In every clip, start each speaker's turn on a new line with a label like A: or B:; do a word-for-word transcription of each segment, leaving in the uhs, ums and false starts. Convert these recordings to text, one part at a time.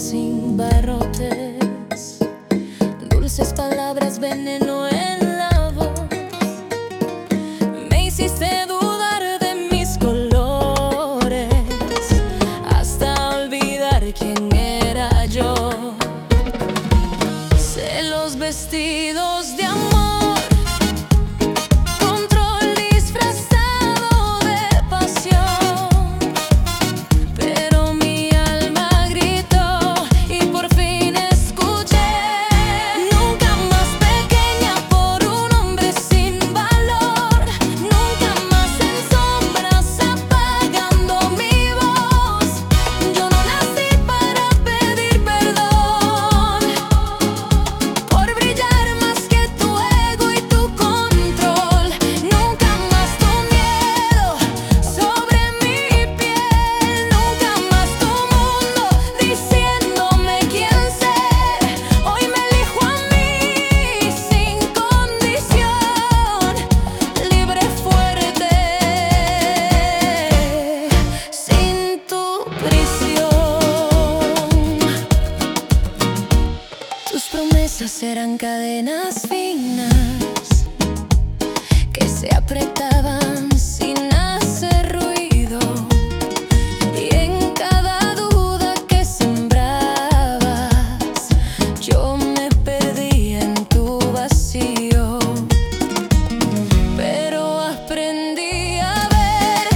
A: sin barrotes, dulces palabras, veneno en la voz. Me hiciste dudar de mis colores, hasta olvidar quién era yo. Sé los vestidos de amor, control disfrazado de pasión, pero mi alma gritó y por fin escuché: nunca más pequeña por un hombre sin valor, nunca más en sombras apagando mi voz. Yo no nací para pedir perdón por brillar más que tu ego y tu control. Nunca más tu miedo sobre mi piel, nunca más tu mundo diciéndome quién ser. Hoy me elijo a mí sin condición, libre, fuerte, sin tu prisión. Tus promesas eran cadenas finas que se apretaban sin hacer ruido, y en cada duda que sembrabas yo me perdía en tu vacío. Pero aprendí a ver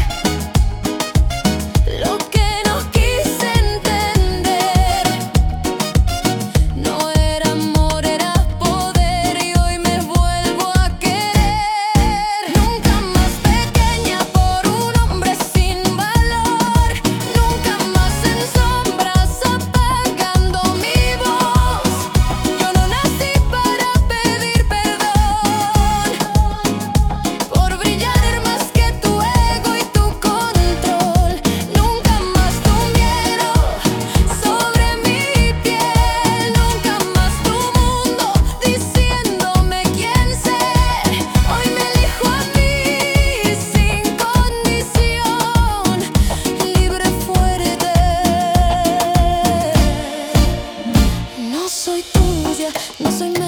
A: lo que no quise entender. No era amor, era poder, y hoy me vuelvo a querer. Nunca más pequeña por un hombre sin valor, nunca más en sombras apagando mi voz. Yo no nací para pedir perdón por brillar más que tu ego y tu control. Nunca más tu miedo sobre mi piel, nunca más tu mundo diciéndome quién ser. Hoy me elijo a mí sin condición, libre, fuerte. No soy tuya, no soy